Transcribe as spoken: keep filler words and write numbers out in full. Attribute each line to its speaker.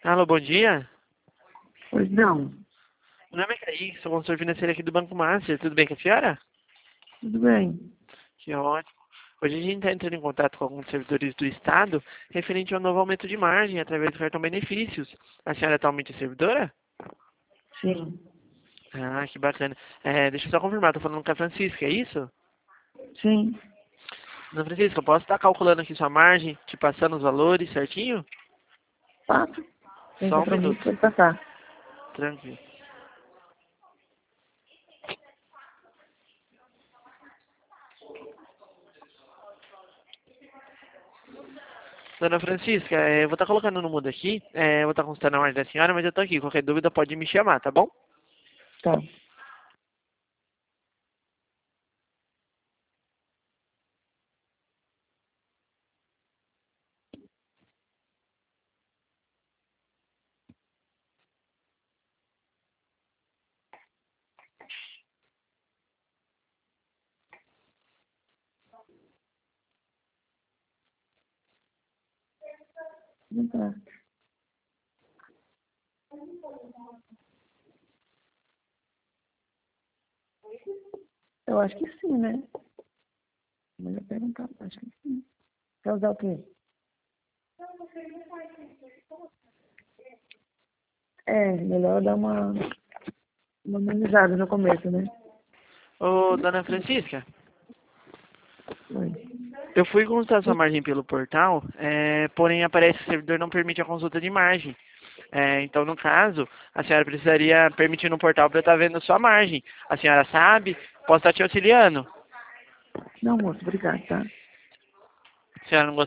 Speaker 1: Alô, bom dia.
Speaker 2: Pois não.
Speaker 1: Meu nome é Kaique, sou consultor financeiro aqui do Banco Master. Tudo bem com a senhora?
Speaker 2: Tudo bem.
Speaker 1: Que ótimo. Hoje a gente está entrando em contato com alguns servidores do Estado referente ao novo aumento de margem através do cartão benefícios. A senhora é atualmente servidora?
Speaker 2: Sim.
Speaker 1: Ah, que bacana. É, deixa eu só confirmar, tô falando com a Francisca, é isso?
Speaker 2: Sim.
Speaker 1: Dona Francisca, eu posso estar calculando aqui sua margem, te passando os valores certinho?
Speaker 2: Passa. Sem
Speaker 1: Só um
Speaker 2: compromisso,
Speaker 1: minuto.
Speaker 2: pode passar.
Speaker 1: Tranquilo. Dona Francisca, é, eu vou estar colocando no mudo aqui, é, eu vou estar consultando a margem da senhora, mas eu tô aqui. Qualquer dúvida pode me chamar, tá bom?
Speaker 2: Tá. Não tá. Eu acho que sim, né? Mas eu perguntar, acho que sim. Quer usar o quê? É, melhor dar uma, uma amenizada no começo, né?
Speaker 1: Ô, Dona Francisca,
Speaker 2: Oi.
Speaker 1: eu fui consultar sua margem pelo portal, é, porém aparece que o servidor não permite a consulta de margem. É, então, no caso, a senhora precisaria permitir no portal para eu estar vendo a sua margem. A senhora sabe? Posso estar te auxiliando?
Speaker 2: Não, moço, obrigado, tá?
Speaker 1: A senhora não